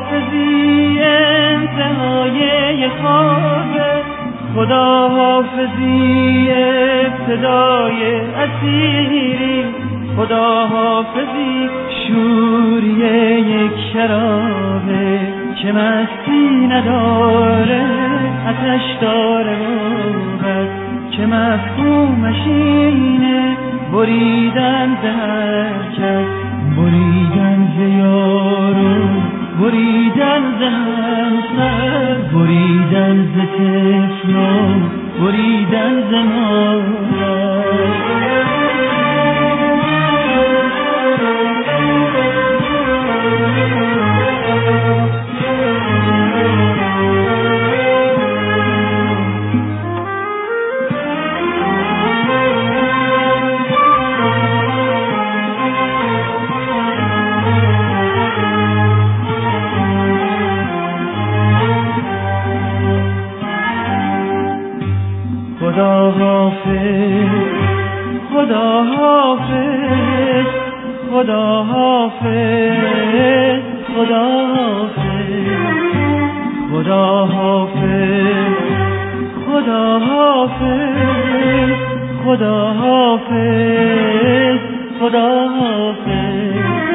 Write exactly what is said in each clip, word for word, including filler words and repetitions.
خداحافظی انتهای خوابه، خداحافظی ابتدای اسیری، خداحافظی شوری یک شرابه که مستی نداره آتش داره بابد، که مفهومش اینه بریدن ز حرکت، بریدن ز یارو، بریدن ز همسر، بریدن ز طفلو، بریدن ز مادر. خداحافظ خداحافظ خداحافظ خداحافظ خداحافظ خداحافظ خداحافظ خداحافظ.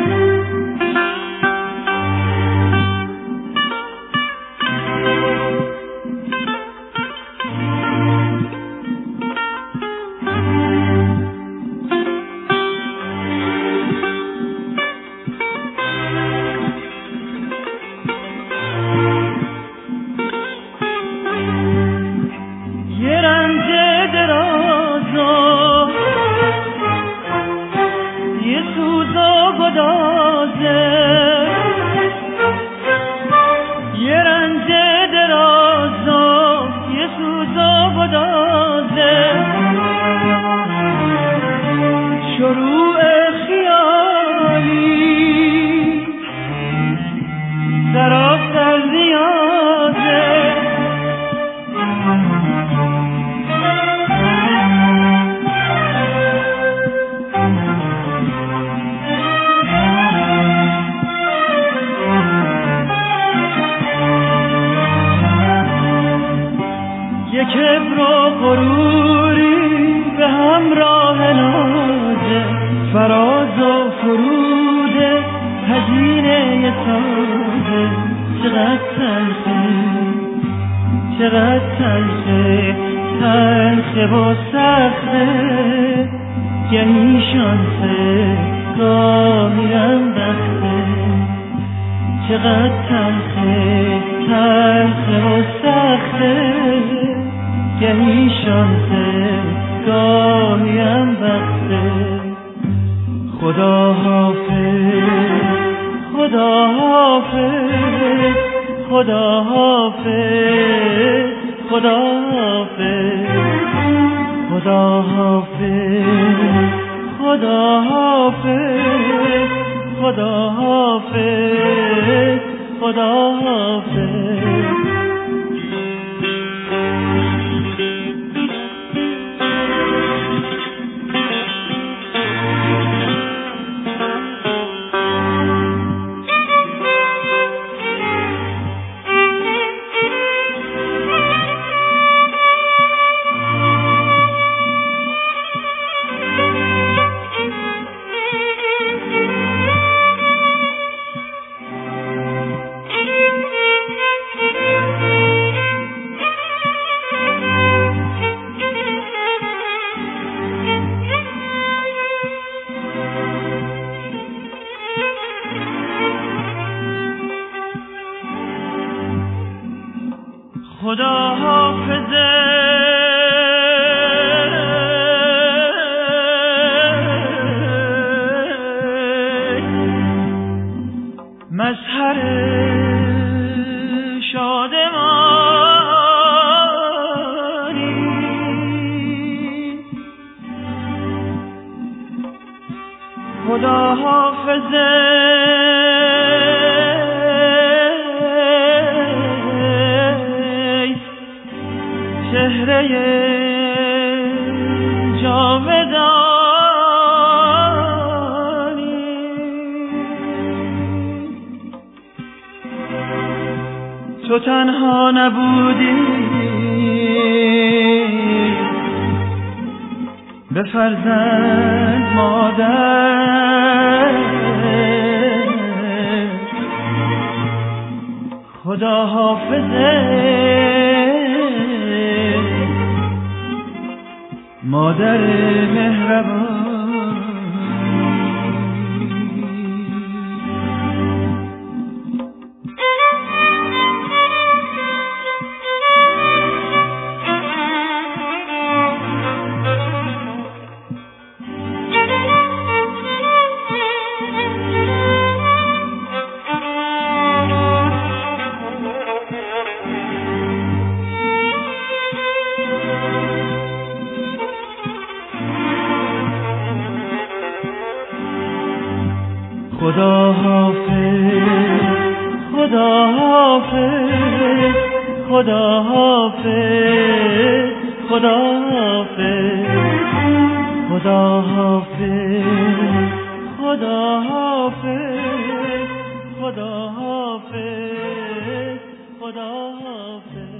کبر و غروری به همراه نازه، فراز و فرود هزینه سازه، چقدر تلخه چقدر تلخه تلخه و سخته، گهی شانسه گاهی هم بخته، چقدر تلخه تلخه و سخته، گهی شانسه گاهی هم بخته. خداحافظ خداحافظ خداحافظ خداحافظ خداحافظ خداحافظ خداحافظ خداحافظ. خداحافظه مظهر شادمانی، خداحافظه چهره جاودانی. تو تنها نبودی، به فرزند مادر خدا حافظه، مادر مهربان. خدا حافظ، خدا حافظ، خدا حافظ، خدا حافظ، خدا حافظ، خدا حافظ، خدا حافظ، خدا حافظ.